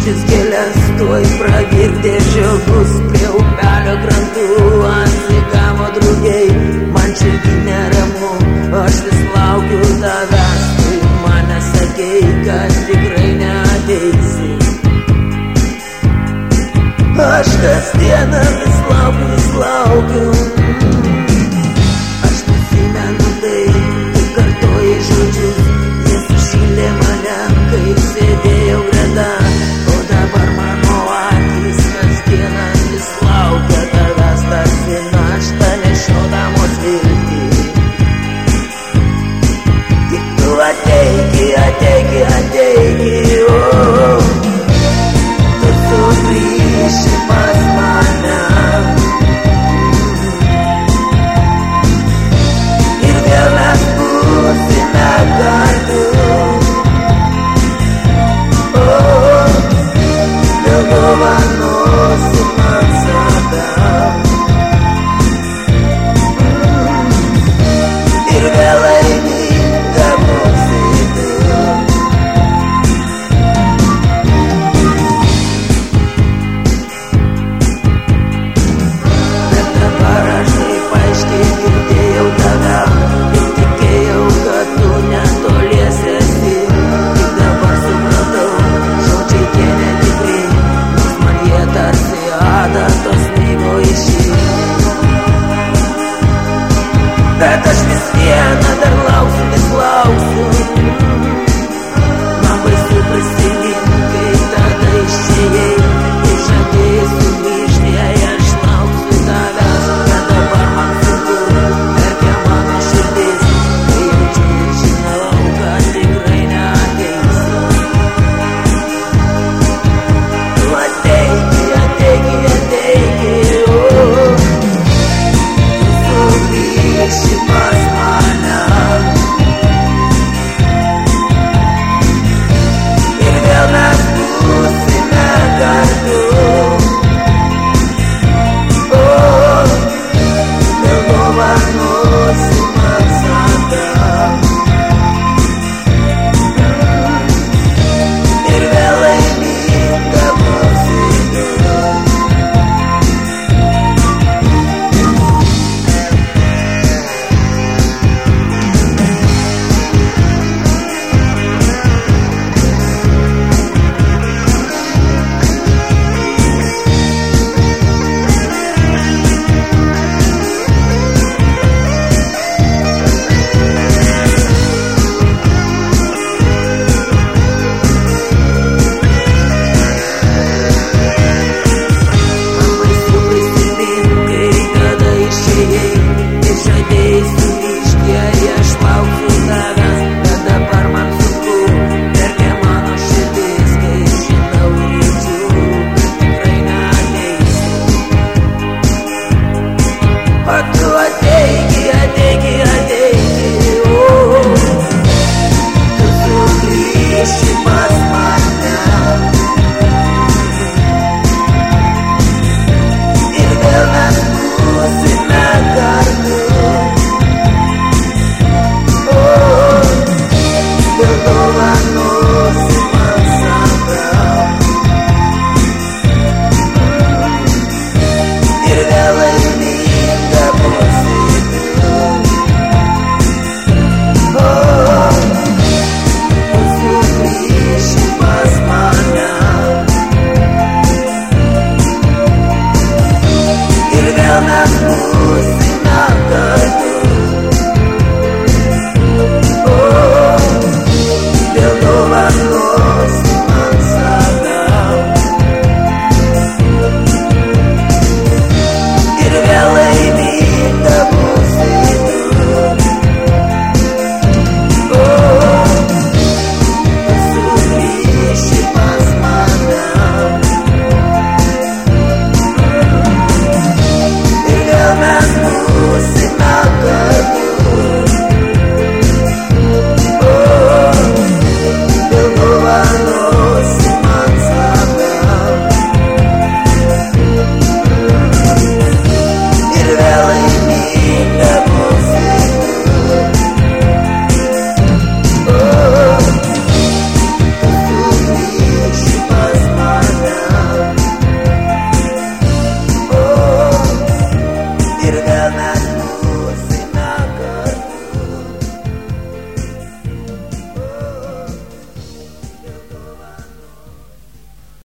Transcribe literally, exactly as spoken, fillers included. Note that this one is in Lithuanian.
Šis kelias tuoj pravirtė žiogus, prie upelio krantų atsigavo drugiai. Man širdį neramu, aš vis laukiu tavęs, tu man nesakei, kad tikrai neateisi. Aš kasdieną vis laukiu, vis laukiu. Aš prisimenu tai, kaip kartojai žodžius, jie sušildė mane, kai sėdėjau greta. O dabar mano akys kasdieną vis laukia tavęs, tarsi naštą nešiodamos viltį. Tik tu ateiki, ateiki, ateiki, o tu sugrįši pas mane. Ir vėl mes būsime kartu. Dovanosi man save. Ir vėl laiminga būsi tu. Bet dabar aš taip aiškiai girdėjau tave ir tikėjau, kad tu netolies esi. Tik dabar supratau, žodžiai tie netikri, tarsi adatos smigo į širdį. Bet aš vis viena dar lauksiu, vis lauksiu.